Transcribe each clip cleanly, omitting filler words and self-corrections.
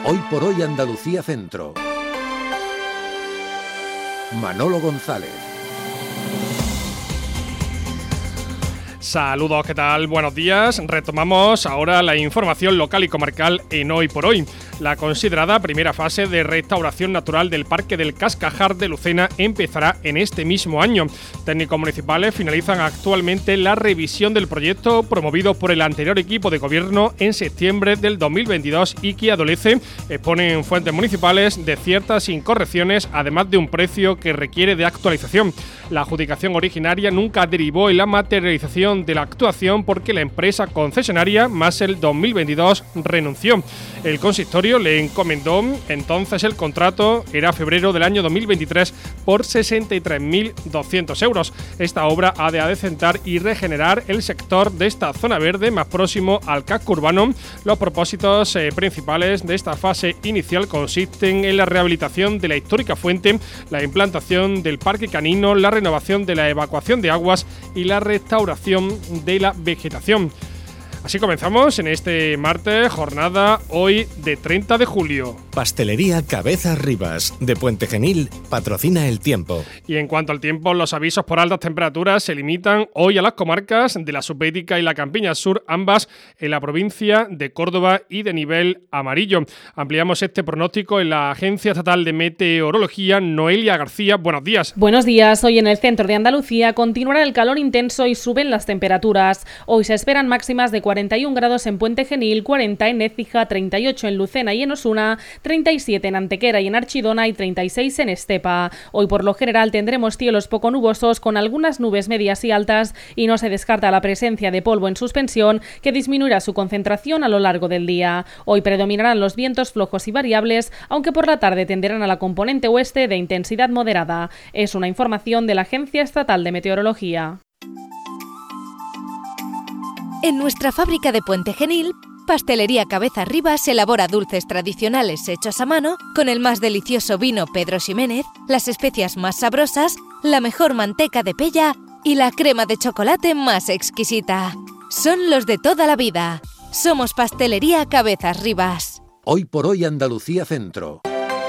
Hoy por hoy Andalucía Centro. Manolo González. Saludos, ¿qué tal? Buenos días. Retomamos ahora la información local y comarcal en Hoy por Hoy. La considerada primera fase de restauración natural del Parque del Cascajar de Lucena empezará en este mismo año. Técnicos municipales finalizan actualmente la revisión del proyecto promovido por el anterior equipo de gobierno en septiembre del 2022 y que adolece, exponen fuentes municipales, de ciertas incorrecciones, además de un precio que requiere de actualización. La adjudicación originaria nunca derivó en la materialización de la actuación porque la empresa concesionaria, más el 2022, renunció. El consistorio le encomendó entonces el contrato, era febrero del año 2023, por 63.200 euros. Esta obra ha de adecentar y regenerar el sector de esta zona verde más próximo al casco urbano. Los propósitos principales de esta fase inicial consisten en la rehabilitación de la histórica fuente, la implantación del parque canino, la renovación de la evacuación de aguas y la restauración de la vegetación. Así comenzamos en este martes, jornada hoy de 30 de julio. Pastelería Cabezas Rivas, de Puente Genil, patrocina el tiempo. Y en cuanto al tiempo, los avisos por altas temperaturas se limitan hoy a las comarcas de la Subbética y la Campiña Sur, ambas en la provincia de Córdoba y de nivel amarillo. Ampliamos este pronóstico en la Agencia Estatal de Meteorología. Noelia García, buenos días. Buenos días. Hoy en el centro de Andalucía continuará el calor intenso y suben las temperaturas. Hoy se esperan máximas de 41 grados en Puente Genil, 40 en Écija, 38 en Lucena y en Osuna, 37 en Antequera y en Archidona y 36 en Estepa. Hoy por lo general tendremos cielos poco nubosos con algunas nubes medias y altas y no se descarta la presencia de polvo en suspensión que disminuirá su concentración a lo largo del día. Hoy predominarán los vientos flojos y variables, aunque por la tarde tenderán a la componente oeste de intensidad moderada. Es una información de la Agencia Estatal de Meteorología. En nuestra fábrica de Puente Genil, Pastelería Cabezas Rivas elabora dulces tradicionales hechos a mano con el más delicioso vino Pedro Ximénez, las especias más sabrosas, la mejor manteca de pella y la crema de chocolate más exquisita. Son los de toda la vida. Somos Pastelería Cabezas Rivas. Hoy por hoy Andalucía Centro.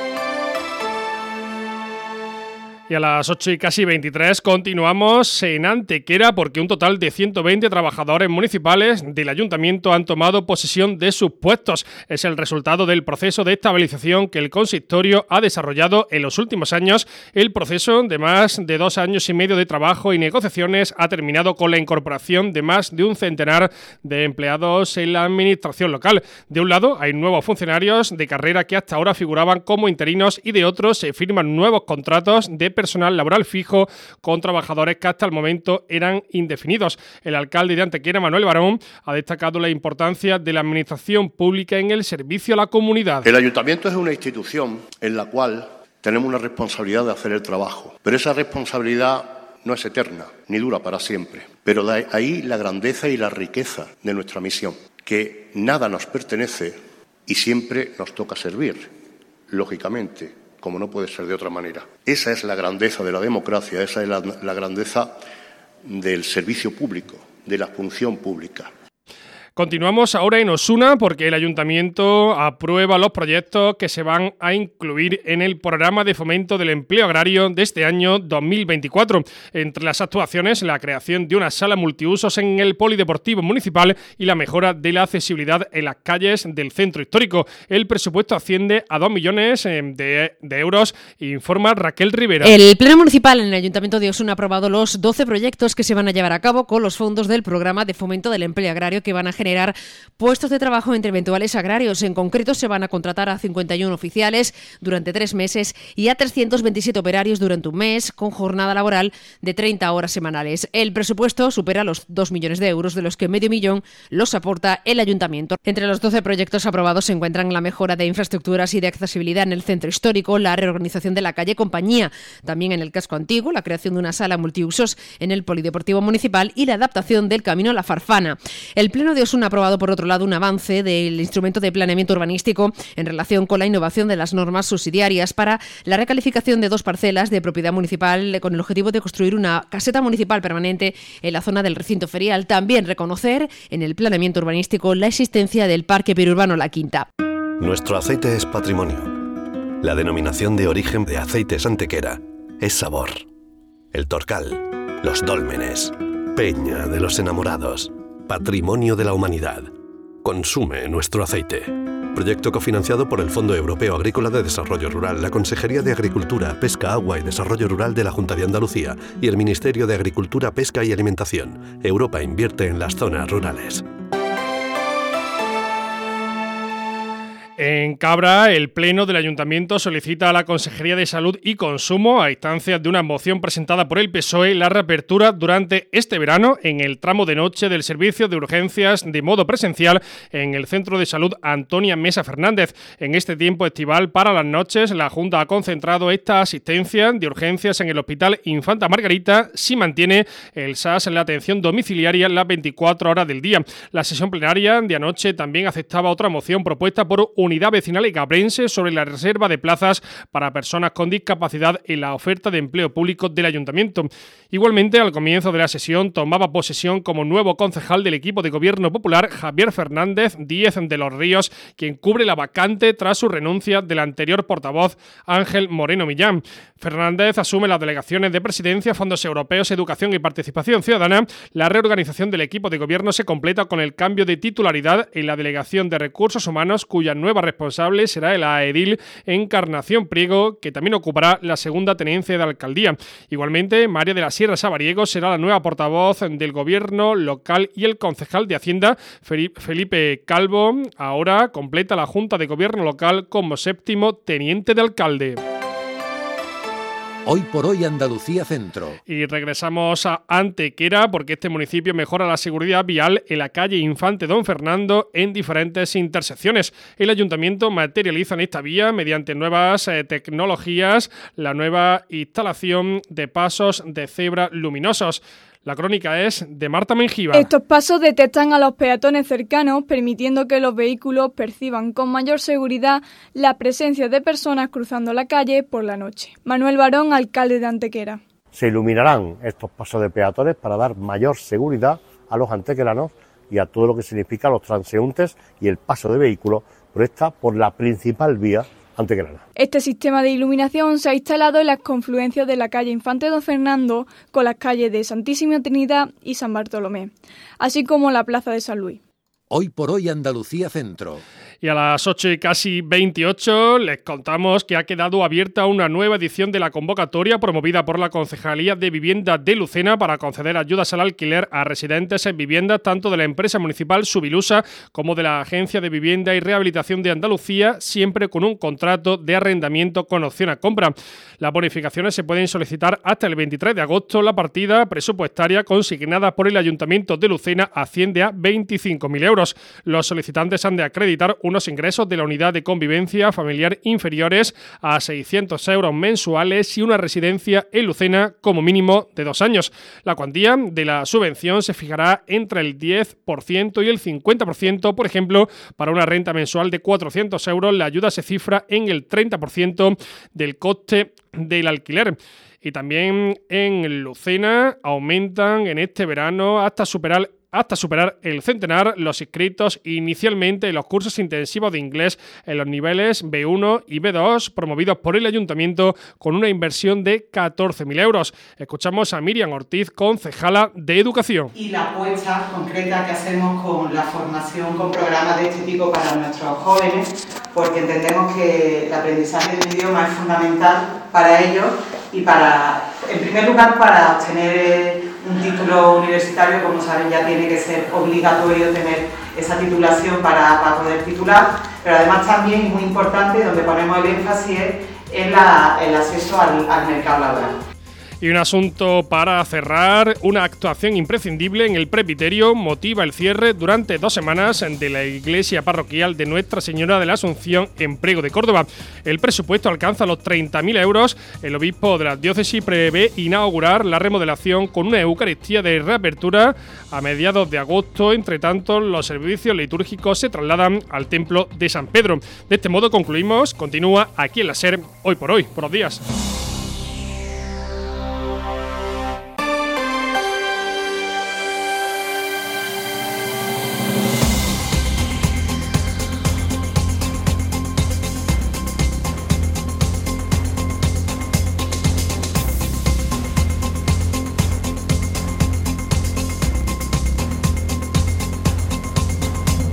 Y a las 8 y casi 23 continuamos en Antequera porque un total de 120 trabajadores municipales del ayuntamiento han tomado posesión de sus puestos. Es el resultado del proceso de estabilización que el consistorio ha desarrollado en los últimos años. El proceso de más de 2 años y medio de trabajo y negociaciones ha terminado con la incorporación de más de un centenar de empleados en la administración local. De un lado hay nuevos funcionarios de carrera que hasta ahora figuraban como interinos y de otros se firman nuevos contratos de personal laboral fijo con trabajadores que hasta el momento eran indefinidos. El alcalde de Antequera, Manuel Barón, ha destacado la importancia de la administración pública en el servicio a la comunidad. El ayuntamiento es una institución en la cual tenemos una responsabilidad de hacer el trabajo, pero esa responsabilidad no es eterna, ni dura para siempre. Pero de ahí la grandeza y la riqueza de nuestra misión, que nada nos pertenece y siempre nos toca servir, lógicamente, como no puede ser de otra manera. Esa es la grandeza de la democracia, esa es la grandeza del servicio público, de la función pública. Continuamos ahora en Osuna porque el ayuntamiento aprueba los proyectos que se van a incluir en el programa de fomento del empleo agrario de este año 2024. Entre las actuaciones, la creación de una sala multiusos en el polideportivo municipal y la mejora de la accesibilidad en las calles del centro histórico. El presupuesto asciende a 2 millones de euros, informa Raquel Rivera. El Pleno Municipal en el Ayuntamiento de Osuna ha aprobado los 12 proyectos que se van a llevar a cabo con los fondos del programa de fomento del empleo agrario que van a generar puestos de trabajo entre eventuales agrarios. En concreto, se van a contratar a 51 oficiales durante 3 meses y a 327 operarios durante un mes, con jornada laboral de 30 horas semanales. El presupuesto supera los 2 millones de euros, de los que medio millón los aporta el Ayuntamiento. Entre los 12 proyectos aprobados se encuentran la mejora de infraestructuras y de accesibilidad en el centro histórico, la reorganización de la calle Compañía, también en el casco antiguo, la creación de una sala multiusos en el polideportivo municipal y la adaptación del camino La Farfana. El Pleno de Osuna ha aprobado, por otro lado, un avance del instrumento de planeamiento urbanístico en relación con la innovación de las normas subsidiarias para la recalificación de 2 parcelas de propiedad municipal con el objetivo de construir una caseta municipal permanente en la zona del recinto ferial. También reconocer en el planeamiento urbanístico la existencia del Parque Periurbano La Quinta. Nuestro aceite es patrimonio. La denominación de origen de Aceites Antequera es sabor. El Torcal, los dólmenes, Peña de los enamorados, patrimonio de la humanidad. Consume nuestro aceite. Proyecto cofinanciado por el Fondo Europeo Agrícola de Desarrollo Rural, la Consejería de Agricultura, Pesca, Agua y Desarrollo Rural de la Junta de Andalucía y el Ministerio de Agricultura, Pesca y Alimentación. Europa invierte en las zonas rurales. En Cabra, el Pleno del Ayuntamiento solicita a la Consejería de Salud y Consumo, a instancias de una moción presentada por el PSOE, la reapertura durante este verano en el tramo de noche del servicio de urgencias de modo presencial en el Centro de Salud Antonia Mesa Fernández. En este tiempo estival para las noches, la Junta ha concentrado esta asistencia de urgencias en el Hospital Infanta Margarita si mantiene el SAS en la atención domiciliaria las 24 horas del día. La sesión plenaria de anoche también aceptaba otra moción propuesta por Unidad Vecinal y Cabrense sobre la reserva de plazas para personas con discapacidad en la oferta de empleo público del Ayuntamiento. Igualmente, al comienzo de la sesión tomaba posesión como nuevo concejal del equipo de Gobierno Popular Javier Fernández Díez de los Ríos, quien cubre la vacante tras su renuncia del anterior portavoz Ángel Moreno Millán. Fernández asume las delegaciones de Presidencia, Fondos Europeos, Educación y Participación Ciudadana. La reorganización del equipo de gobierno se completa con el cambio de titularidad en la Delegación de Recursos Humanos, cuya nueva responsable será la edil Encarnación Priego, que también ocupará la segunda tenencia de alcaldía. Igualmente, María de la Sierra Sabariego será la nueva portavoz del gobierno local y el concejal de Hacienda, Felipe Calvo, ahora completa la Junta de Gobierno local como séptimo teniente de alcalde. Hoy por hoy Andalucía Centro. Y regresamos a Antequera porque este municipio mejora la seguridad vial en la calle Infante Don Fernando en diferentes intersecciones. El ayuntamiento materializa en esta vía mediante nuevas tecnologías la nueva instalación de pasos de cebra luminosos. La crónica es de Marta Mengiba. Estos pasos detectan a los peatones cercanos, permitiendo que los vehículos perciban con mayor seguridad la presencia de personas cruzando la calle por la noche. Manuel Barón, alcalde de Antequera. Se iluminarán estos pasos de peatones para dar mayor seguridad a los antequeranos y a todo lo que significa los transeúntes y el paso de vehículos por la principal vía antequerana. Este sistema de iluminación se ha instalado en las confluencias de la calle Infante Don Fernando con las calles de Santísima Trinidad y San Bartolomé, así como la Plaza de San Luis. Hoy por hoy Andalucía Centro. Y a las 8:28 les contamos que ha quedado abierta una nueva edición de la convocatoria promovida por la Concejalía de Vivienda de Lucena para conceder ayudas al alquiler a residentes en viviendas tanto de la empresa municipal Subilusa como de la Agencia de Vivienda y Rehabilitación de Andalucía, siempre con un contrato de arrendamiento con opción a compra. Las bonificaciones se pueden solicitar hasta el 23 de agosto. La partida presupuestaria consignada por el Ayuntamiento de Lucena asciende a 25.000 euros. Los solicitantes han de acreditar unos ingresos de la unidad de convivencia familiar inferiores a 600 euros mensuales y una residencia en Lucena como mínimo de 2 años. La cuantía de la subvención se fijará entre el 10% y el 50%. Por ejemplo, para una renta mensual de 400 euros, la ayuda se cifra en el 30% del coste del alquiler. Y también en Lucena aumentan en este verano hasta superar el centenar los inscritos inicialmente en los cursos intensivos de inglés en los niveles B1 y B2 promovidos por el Ayuntamiento con una inversión de 14.000 euros. Escuchamos a Miriam Ortiz, concejala de Educación. Y la apuesta concreta que hacemos con la formación con programas de este tipo para nuestros jóvenes, porque entendemos que el aprendizaje de un idioma es fundamental para ellos y en primer lugar, para obtener un título universitario, como saben, ya tiene que ser obligatorio tener esa titulación para poder titular, pero además también muy importante, donde ponemos el énfasis es en el acceso al mercado laboral. Y un asunto para cerrar, una actuación imprescindible en el presbiterio motiva el cierre durante 2 semanas de la iglesia parroquial de Nuestra Señora de la Asunción en Priego de Córdoba. El presupuesto alcanza los 30.000 euros. El obispo de la diócesis prevé inaugurar la remodelación con una Eucaristía de reapertura a mediados de agosto. Entre tanto, los servicios litúrgicos se trasladan al templo de San Pedro. De este modo concluimos. Continúa aquí en la SER Hoy por Hoy. Buenos días.